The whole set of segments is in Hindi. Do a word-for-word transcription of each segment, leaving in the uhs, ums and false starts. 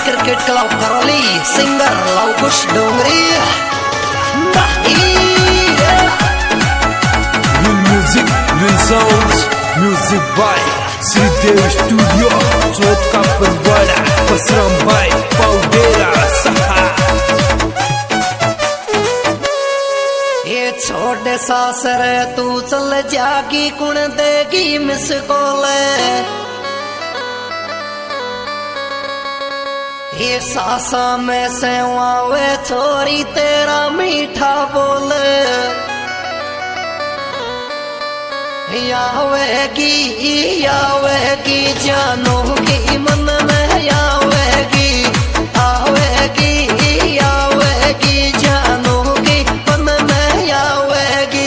Cricket club Karauli singer Lavkush Dongri will music will sounds music by Shridev studio चौथ का परवाड़ा पसरम बाय पाउडेरा सहा। ये छोटे सासर तू चल जागी कुण देगी मिस कोले ये सासा में सेवावे छोरी तेरा मीठा बोल यावेगी यावेगी जानो की मन में यावेगी आवेगी यावेगी जानो की मन में यावेगी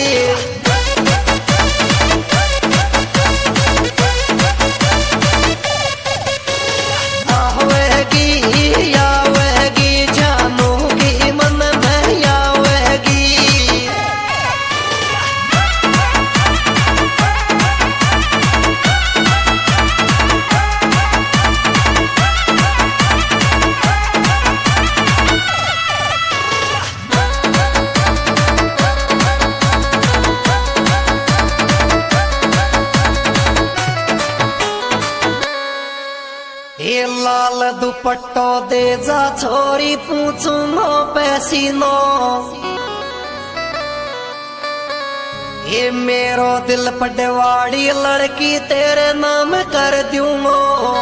ये लाल दुपट्टो दे जा छोरी पूछू नो पैसीनो ये मेरो दिल पटवाड़ी लड़की तेरे नाम कर दूंगो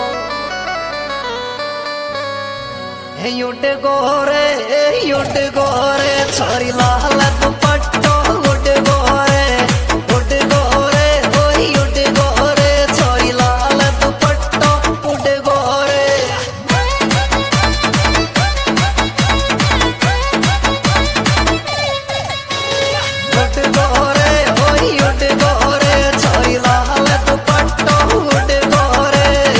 युट गोरे युट गोरे छोरी लाल दुपट्टो उठ गोरे उठ गोरे ओ युट गोरे छोरी लाल दुपट्टो उठ गोरे उठ गोरे ओ युट गोरे छोरी लाल दुपट्टो उठ गोरे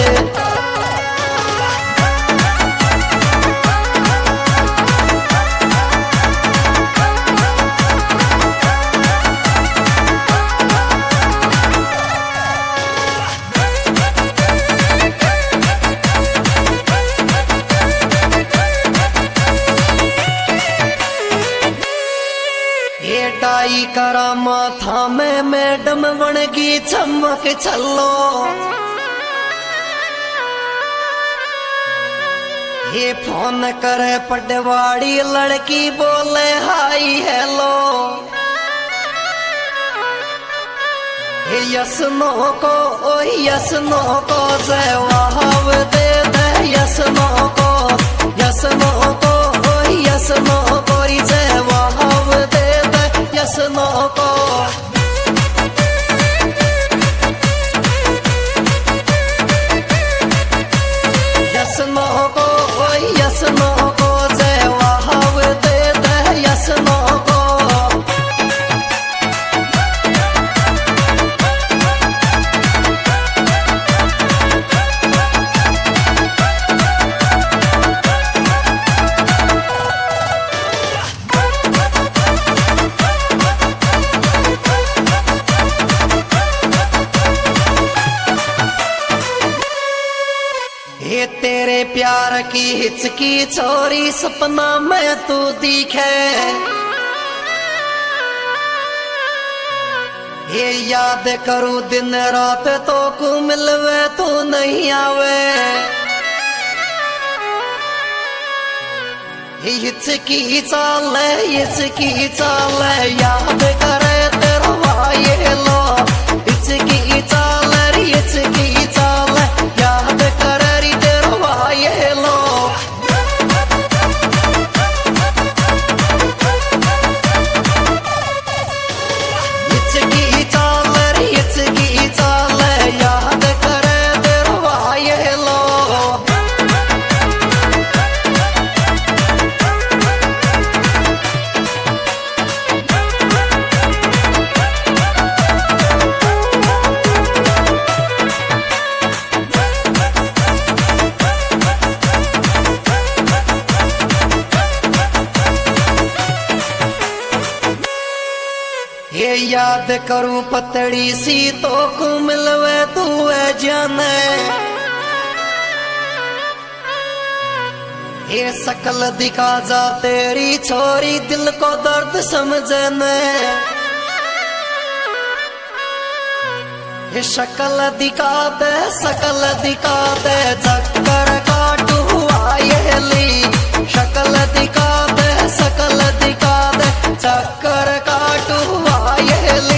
ये डाई करा माथा में मैडम बनगी चमक चलो ये फोन करे पटवाड़ी लड़की बोले हाय हेलो ये यसनो को ओ यसनो को जवाब दे दे यसनो को यसनो को ओ यसनो को जवाब दे दे यसनो को यसनो को ओ यसनो को जवाब दे दे यसनो को ये तेरे प्यार की हिचकी छोरी सपना में तू दिखे ये याद करूं दिन रात तो को मिलवे तू नहीं आवे हिचकी चाल हिचकी चाल याद करे तेरा भाई लो हिचकी चाल हिचकी चाल याद करे लो हिचकी चाल हिचकी चाल याद करे तेरा भाई लो ये याद करूं पतड़ी सी तो को मिलवे तू है जाने ये शकल दिखा जा तेरी छोरी दिल को दर्द समझने, ये शकल दिखा दे शकल दिखा दे चक्कर काटू हुआ ये ली, शकल दिखा दे शकल दिखा दे चक्कर काटू हुआ ये ली।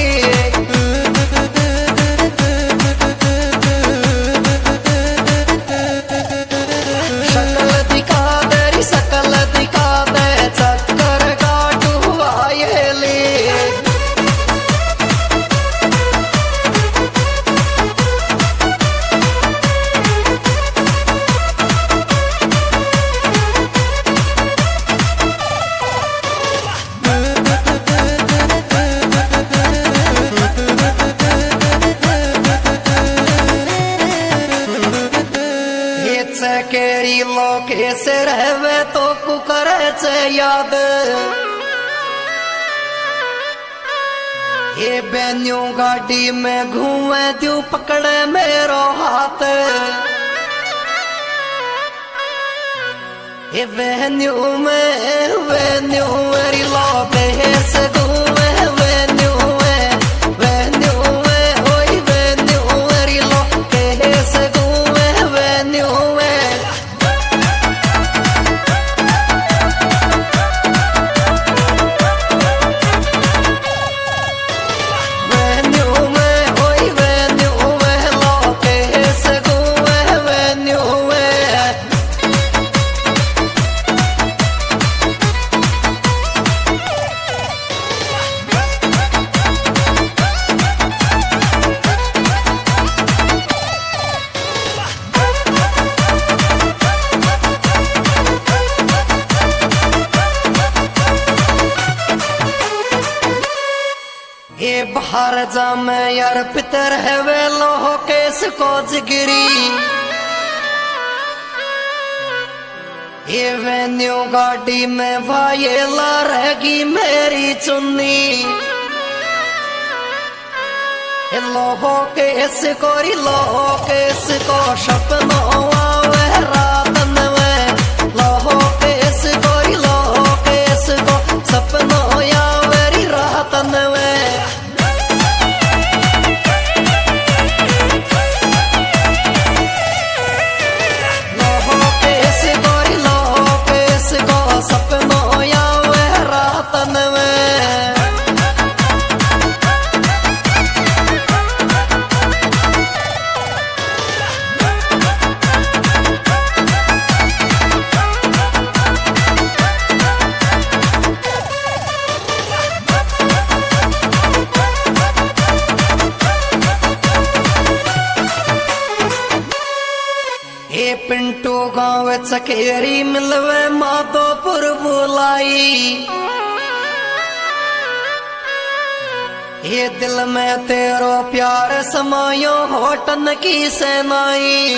केरी लोके से रहवे तो कुकरे से याद, ये बेन्यू गाड़ी में घूमे दू पकड़े मेरो हाथ, ये वेन्यू में वेन्यू मेरी लोके से घूमे वेन्यू में वेन्यू में ओई वेन्यू मेरी लोके से घूमे वेन्यू में। ये बाहर जा मैं यार पितर है वे लोह केस को जिगरी, ये वेन्यू गाड़ी में वायेला रहेगी मेरी चुन्नी, ये लोह केस को लोह केस को सपनों आवे रात में, लोह केस को लोह केस को सपनों आवे रात में। ये पिंटू गाँव चकेरी मिलवे माधोपुर बुलाई, ये दिल में तेरो प्यार समायो होटन की सेनाई,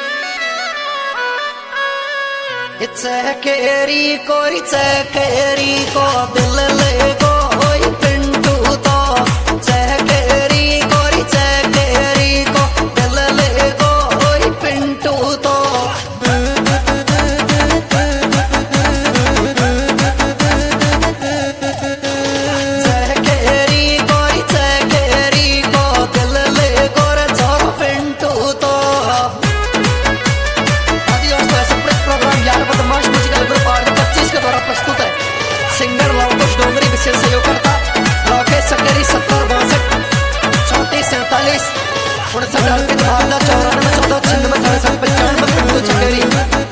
चकेरी कोरी चकेरी को दिल ले गो पिंटू तो, चकेरी कोरी चकेरी को दिल ले गो पिंटू तो। चकेरी कोरी चकेरी को दिल ले गो रे छोरो पिंटू तो। प्रोग्राम यार बदमाश म्यूजिकल ग्रुप आर पच्चीस के द्वारा प्रस्तुत है। सिंगर लवकुश डोंगरी विशेष सहयोगकर्ता राकेश सकरी सत्तर बासठ चौतीस सैतालीस उनसठ अर्पित भावना चौरानवे चौदह छिन्नवे सड़सठ पचानवे पिंटू चकेरी।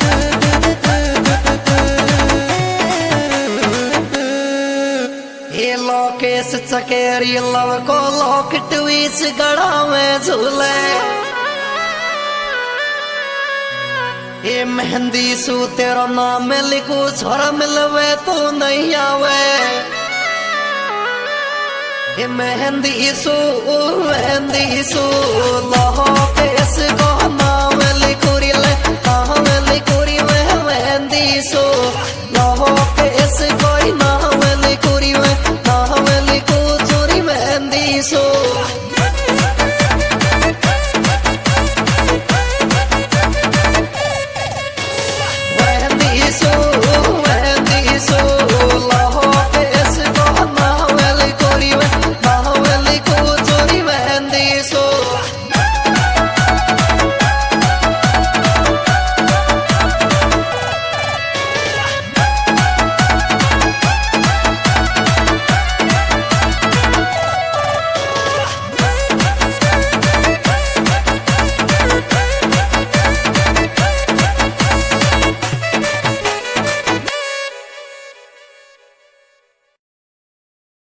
ये लोकेश चकेरी लव को लॉकेट बीच गड़ा में झूले, ये मेहंदी सू तेरा नाम लिखू छोरा मिलवे तो नहीं आवे, ये मेहंदी सू मेहंदी सू लोह केस को